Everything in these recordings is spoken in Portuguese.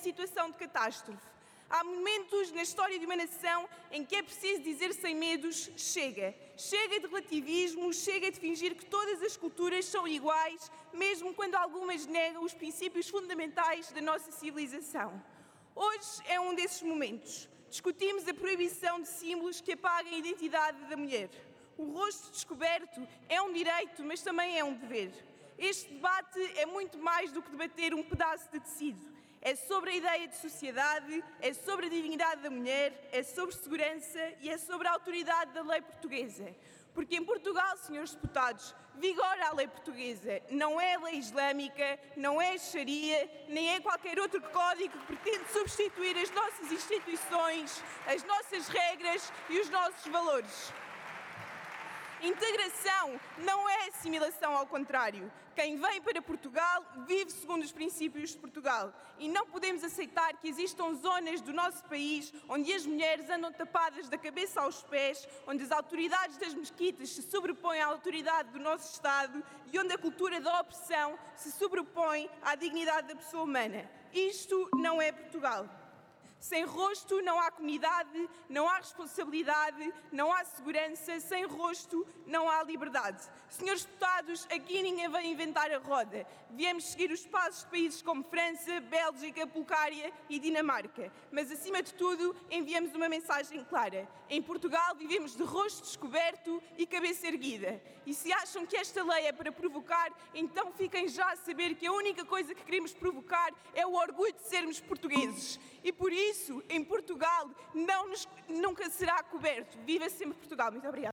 situação de catástrofe. Há momentos na história de uma nação em que é preciso dizer sem medos: chega. Chega de relativismo, chega de fingir que todas as culturas são iguais, mesmo quando algumas negam os princípios fundamentais da nossa civilização. Hoje é um desses momentos. Discutimos a proibição de símbolos que apagam a identidade da mulher. O rosto descoberto é um direito, mas também é um dever. Este debate é muito mais do que debater um pedaço de tecido. É sobre a ideia de sociedade, é sobre a dignidade da mulher, é sobre segurança e é sobre a autoridade da lei portuguesa. Porque em Portugal, senhores deputados, vigora a lei portuguesa. Não é a lei islâmica, não é a Sharia, nem é qualquer outro código que pretende substituir as nossas instituições, as nossas regras e os nossos valores. Integração não é assimilação, ao contrário. Quem vem para Portugal vive segundo os princípios de Portugal e não podemos aceitar que existam zonas do nosso país onde as mulheres andam tapadas da cabeça aos pés, onde as autoridades das mesquitas se sobrepõem à autoridade do nosso Estado e onde a cultura da opressão se sobrepõe à dignidade da pessoa humana. Isto não é Portugal. Sem rosto não há comunidade, não há responsabilidade, não há segurança. Sem rosto não há liberdade. Senhores deputados, aqui ninguém vem inventar a roda. Viemos seguir os passos de países como França, Bélgica, Bulgária e Dinamarca. Mas, acima de tudo, enviamos uma mensagem clara. Em Portugal vivemos de rosto descoberto e cabeça erguida. E se acham que esta lei é para provocar, então fiquem já a saber que a única coisa que queremos provocar é o orgulho de sermos portugueses. E por isso, em Portugal, nunca será coberto. Viva sempre Portugal. Muito obrigada.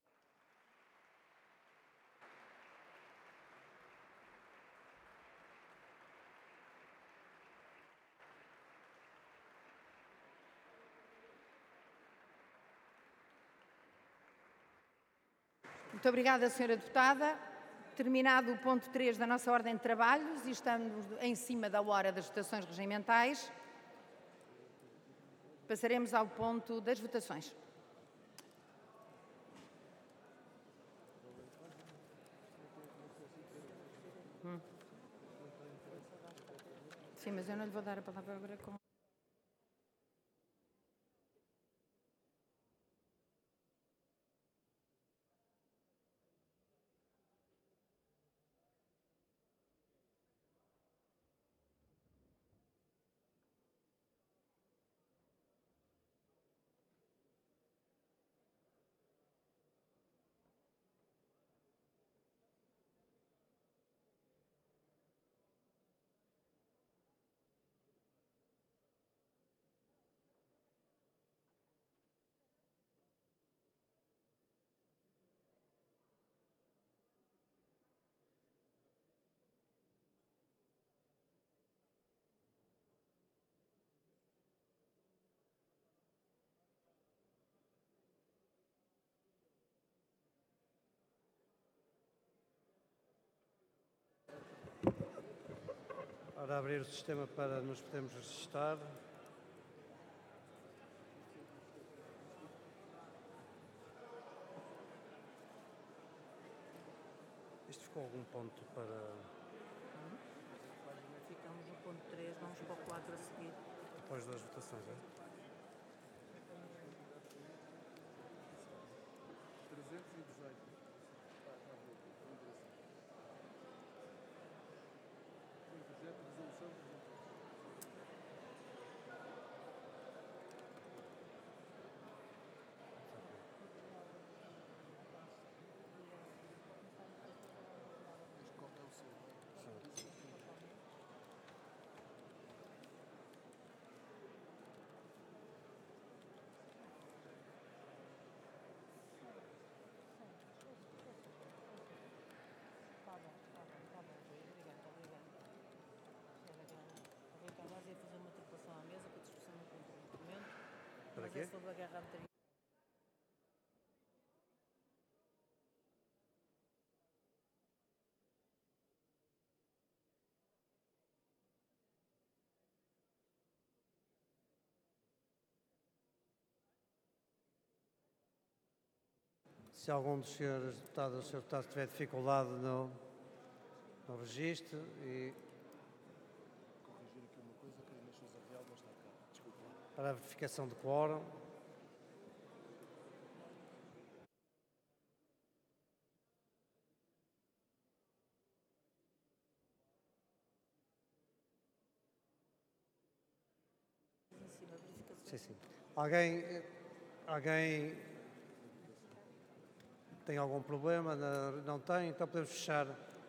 Muito obrigada, Sra. Deputada. Terminado o ponto 3 da nossa ordem de trabalhos e estamos em cima da hora das votações regimentais, passaremos ao ponto das votações. Sim, mas eu não lhe vou dar a palavra agora com... Ora, abrir o sistema para nos podermos registrar. Isto ficou algum ponto para... Ficamos no ponto 3, vamos para o 4 a seguir. Depois das votações, é? 318. Projeto de resolução. Mas qual é o seu? Nós ia fazer uma tripulação à mesa para discussão do documento. Para Mas quê? é sobre a guerra anterior. Se algum dos senhores deputados ou senhor deputado tiver dificuldade no registro e... Corrigir aqui uma coisa que a Inês Sousa Real não está para a verificação de quórum. Sim, sim. Alguém tem algum problema? Não tem? Então podemos fechar.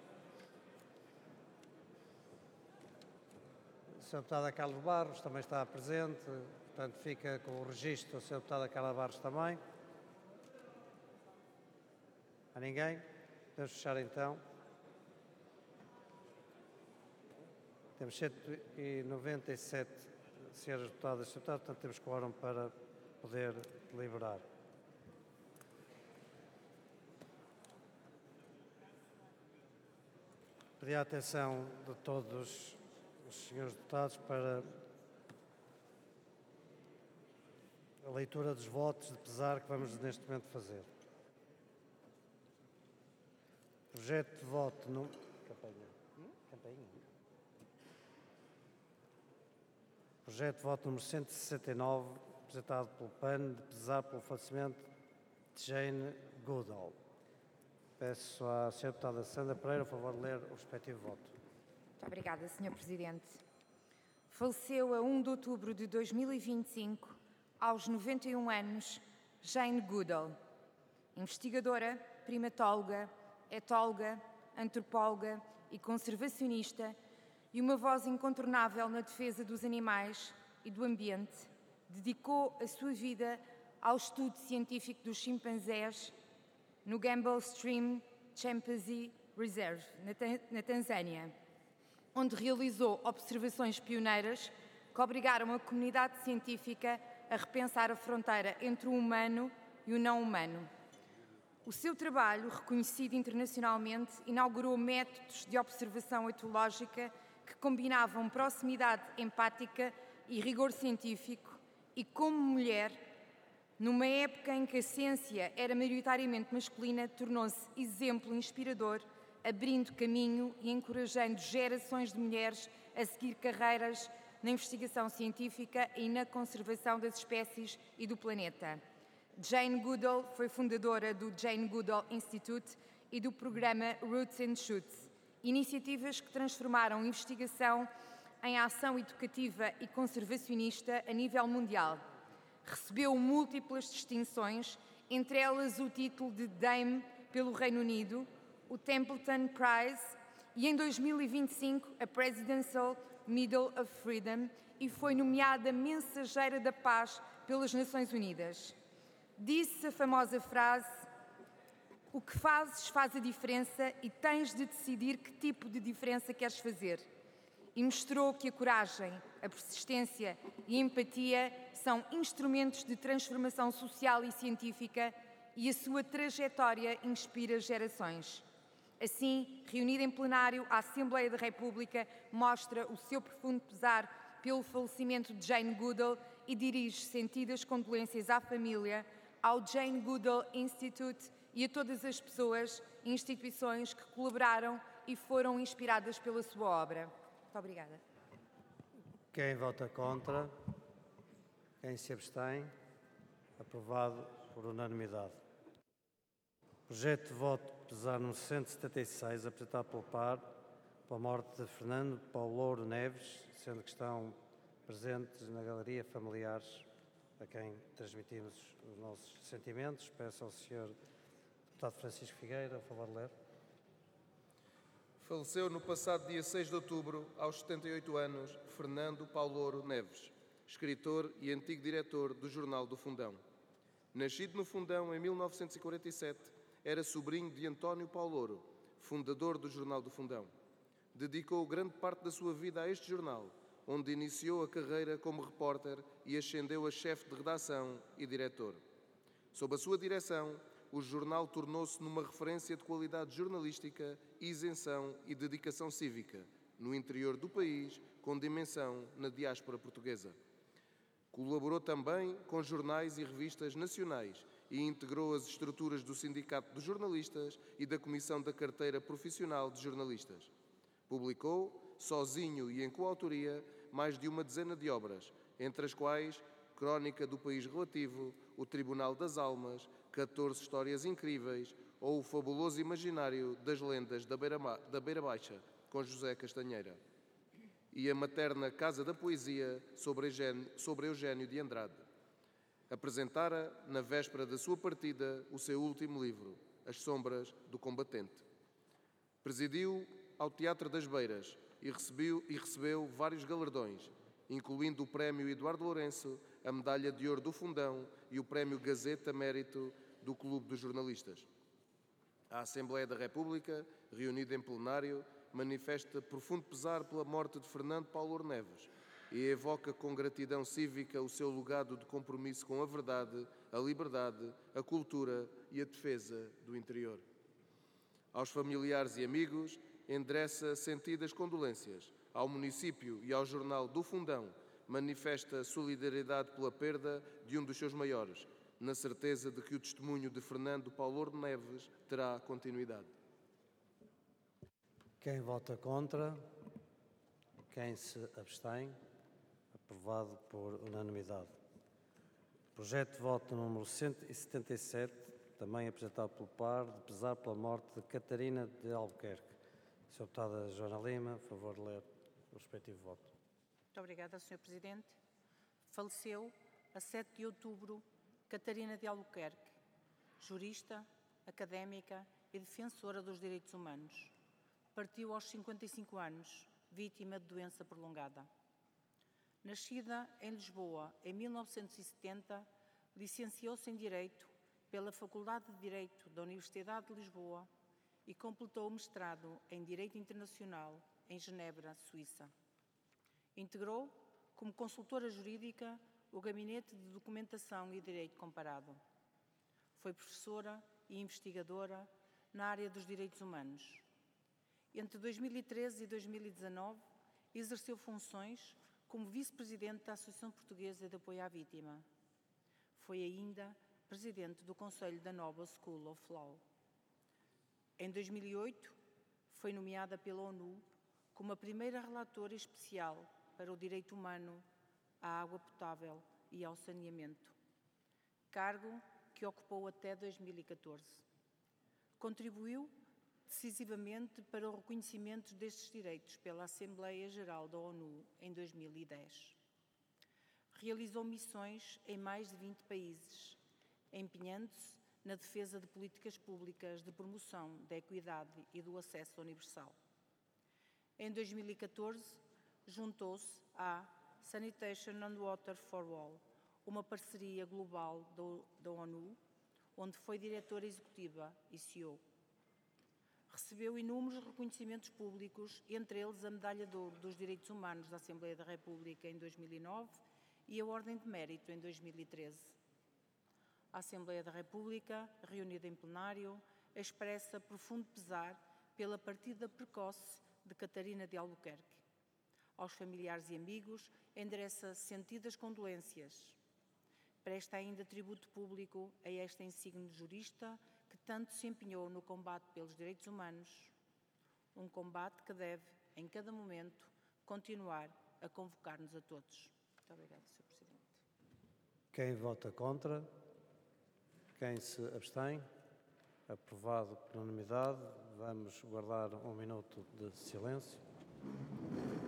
O Sr. Deputada Carlos Barros também está presente, portanto fica com o registro do Sr. Deputada Carla Barros também. Há ninguém? Podemos fechar então. Temos 197 senhoras deputadas e deputados, portanto temos quórum para poder deliberar. Pedi a atenção de todos os senhores deputados para a leitura dos votos de pesar que vamos neste momento fazer. Projeto de voto no... Projeto de voto número 169, apresentado pelo PAN, de pesar pelo falecimento de Jane Goodall. Peço à Sra. Deputada Sandra Pereira, por favor, ler o respectivo voto. Muito obrigada, Sr. Presidente. Faleceu a 1 de outubro de 2025, aos 91 anos, Jane Goodall, investigadora, primatóloga, etóloga, antropóloga e conservacionista e uma voz incontornável na defesa dos animais e do ambiente. Dedicou a sua vida ao estudo científico dos chimpanzés no Gamble Stream Chimpanzee Reserve, na Tanzânia, onde realizou observações pioneiras que obrigaram a comunidade científica a repensar a fronteira entre o humano e o não humano. O seu trabalho, reconhecido internacionalmente, inaugurou métodos de observação etológica que combinavam proximidade empática e rigor científico e, como mulher, numa época em que a ciência era maioritariamente masculina, tornou-se exemplo inspirador, abrindo caminho e encorajando gerações de mulheres a seguir carreiras na investigação científica e na conservação das espécies e do planeta. Jane Goodall foi fundadora do Jane Goodall Institute e do programa Roots and Shoots, iniciativas que transformaram a investigação em ação educativa e conservacionista a nível mundial. Recebeu múltiplas distinções, entre elas o título de Dame pelo Reino Unido, o Templeton Prize e, em 2025, a Presidential Medal of Freedom, e foi nomeada Mensageira da Paz pelas Nações Unidas. Disse a famosa frase: "O que fazes faz a diferença e tens de decidir que tipo de diferença queres fazer." E mostrou que a coragem, a persistência e a empatia são instrumentos de transformação social e científica, e a sua trajetória inspira gerações. Assim, reunida em plenário, a Assembleia da República mostra o seu profundo pesar pelo falecimento de Jane Goodall e dirige sentidas condolências à família, ao Jane Goodall Institute e a todas as pessoas e instituições que colaboraram e foram inspiradas pela sua obra. Muito obrigada. Quem vota contra? Quem se abstém? Aprovado por unanimidade. Projeto de voto pesar no 176, apresentado pelo PAR, pela morte de Fernando Paulo Louro Neves, sendo que estão presentes na galeria familiares, a quem transmitimos os nossos sentimentos. Peço ao Sr. Deputado Francisco Figueira, por favor, ler. Faleceu no passado dia 6 de outubro, aos 78 anos, Fernando Paulo Louro Neves, escritor e antigo diretor do Jornal do Fundão. Nascido no Fundão em 1947, era sobrinho de António Paulo Louro, fundador do Jornal do Fundão. Dedicou grande parte da sua vida a este jornal, onde iniciou a carreira como repórter e ascendeu a chefe de redação e diretor. Sob a sua direção, o jornal tornou-se numa referência de qualidade jornalística, isenção e dedicação cívica, no interior do país, com dimensão na diáspora portuguesa. Colaborou também com jornais e revistas nacionais e integrou as estruturas do Sindicato dos Jornalistas e da Comissão da Carteira Profissional de Jornalistas. Publicou, sozinho e em coautoria, mais de uma dezena de obras, entre as quais Crónica do País Relativo, O Tribunal das Almas, 14 Histórias Incríveis ou O Fabuloso Imaginário das Lendas da Beira Baixa, com José Castanheira. E a materna Casa da Poesia, sobre Eugênio de Andrade. Apresentara, na véspera da sua partida, o seu último livro, As Sombras do Combatente. Presidiu ao Teatro das Beiras e recebeu vários galardões, incluindo o Prémio Eduardo Lourenço, a Medalha de Ouro do Fundão e o Prémio Gazeta Mérito do Clube dos Jornalistas. A Assembleia da República, reunida em plenário, manifesta profundo pesar pela morte de Fernando Paulo Louro Neves e evoca com gratidão cívica o seu legado de compromisso com a verdade, a liberdade, a cultura e a defesa do interior. Aos familiares e amigos, endereça sentidas condolências. Ao município e ao Jornal do Fundão, manifesta solidariedade pela perda de um dos seus maiores, na certeza de que o testemunho de Fernando Paulo Louro Neves terá continuidade. Quem vota contra? Quem se abstém? Aprovado por unanimidade. Projeto de voto número 177, também apresentado pelo PAR, de pesar pela morte de Catarina de Albuquerque. Sra. Deputada Joana Lima, por favor, ler o respectivo voto. Muito obrigada, Sr. Presidente. Faleceu, a 7 de outubro, Catarina de Albuquerque, jurista, académica e defensora dos direitos humanos. Partiu aos 55 anos, vítima de doença prolongada. Nascida em Lisboa em 1970, licenciou-se em Direito pela Faculdade de Direito da Universidade de Lisboa e completou o mestrado em Direito Internacional em Genebra, Suíça. Integrou, como consultora jurídica, o Gabinete de Documentação e Direito Comparado. Foi professora e investigadora na área dos direitos humanos. Entre 2013 e 2019, exerceu funções como vice-presidente da Associação Portuguesa de Apoio à Vítima. Foi ainda presidente do Conselho da Nova School of Law. Em 2008, foi nomeada pela ONU como a primeira relatora especial para o direito humano à água potável e ao saneamento, cargo que ocupou até 2014. Contribuiu decisivamente para o reconhecimento destes direitos pela Assembleia Geral da ONU em 2010. Realizou missões em mais de 20 países, empenhando-se na defesa de políticas públicas de promoção da equidade e do acesso universal. Em 2014, juntou-se à Sanitation and Water for All, uma parceria global da ONU, onde foi diretora executiva e CEO. Recebeu inúmeros reconhecimentos públicos, entre eles a Medalha de Ouro dos Direitos Humanos da Assembleia da República em 2009 e a Ordem de Mérito em 2013. A Assembleia da República, reunida em plenário, expressa profundo pesar pela partida precoce de Catarina de Albuquerque. Aos familiares e amigos, endereça sentidas condolências. Presta ainda tributo público a esta insigne jurista que tanto se empenhou no combate pelos direitos humanos, um combate que deve, em cada momento, continuar a convocar-nos a todos. Muito obrigada, Sr. Presidente. Quem vota contra? Quem se abstém? Aprovado por unanimidade. Vamos guardar um minuto de silêncio.